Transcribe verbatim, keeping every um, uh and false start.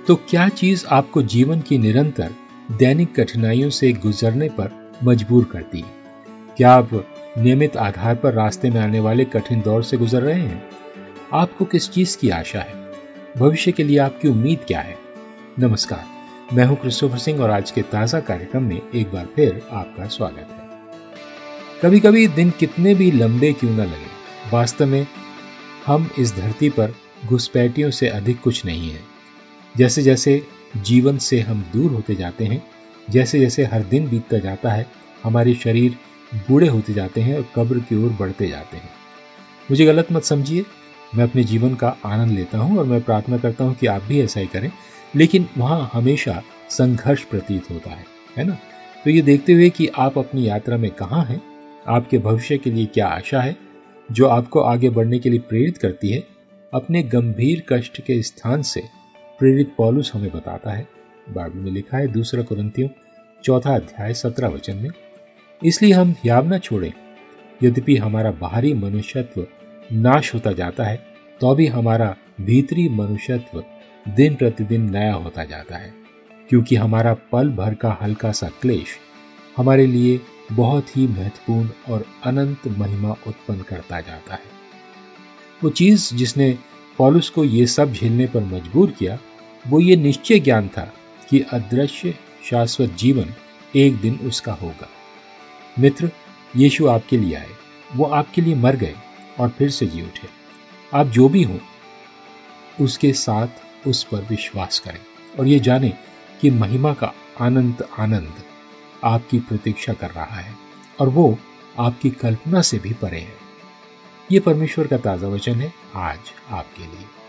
तो क्या चीज आपको जीवन की निरंतर दैनिक कठिनाइयों से गुजरने पर मजबूर करती है? क्या आप नियमित आधार पर रास्ते में आने वाले कठिन दौर से गुजर रहे हैं? आपको किस चीज की आशा है? भविष्य के लिए आपकी उम्मीद क्या है? नमस्कार, मैं हूं क्रिस्टोफर सिंह और आज के ताजा कार्यक्रम में एक बार फिर आपका स्वागत है। कभी कभी दिन कितने भी लंबे क्यों न लगे, वास्तव में हम इस धरती पर घुसपैठियों से अधिक कुछ नहीं है। जैसे जैसे जीवन से हम दूर होते जाते हैं, जैसे जैसे हर दिन बीतता जाता है, हमारे शरीर बूढ़े होते जाते हैं और कब्र की ओर बढ़ते जाते हैं। मुझे गलत मत समझिए, मैं अपने जीवन का आनंद लेता हूं और मैं प्रार्थना करता हूं कि आप भी ऐसा ही करें, लेकिन वहां हमेशा संघर्ष प्रतीत होता है, है ना? तो ये देखते हुए कि आप अपनी यात्रा में कहाँ हैं, आपके भविष्य के लिए क्या आशा है जो आपको आगे बढ़ने के लिए प्रेरित करती है, अपने गंभीर कष्ट के स्थान से प्रेरित पौलुस हमें बताता है। बाइबल में लिखा है दूसरा कुरिन्थियों चौथा अध्याय सत्रह वचन में, इसलिए हम हियाव न छोड़ें, यद्यपि हमारा बाहरी मनुष्यत्व नाश होता जाता है, तो भी हमारा भीतरी मनुष्यत्व दिन प्रतिदिन नया होता जाता है, क्योंकि हमारा पल भर का हल्का सा क्लेश हमारे लिए बहुत ही महत्वपूर्ण और अनंत महिमा उत्पन्न करता जाता है। वो चीज जिसने पौलुस को ये सब झेलने पर मजबूर किया, वो ये निश्चय ज्ञान था कि अदृश्य शाश्वत जीवन एक दिन उसका होगा। मित्र, यीशु आपके लिए आए, वो आपके लिए मर गए और फिर से जी उठे। आप जो भी हो उसके साथ उस पर विश्वास करें और ये जानें कि महिमा का अनंत आनंद आपकी प्रतीक्षा कर रहा है और वो आपकी कल्पना से भी परे है। ये परमेश्वर का ताजा वचन है आज आपके लिए।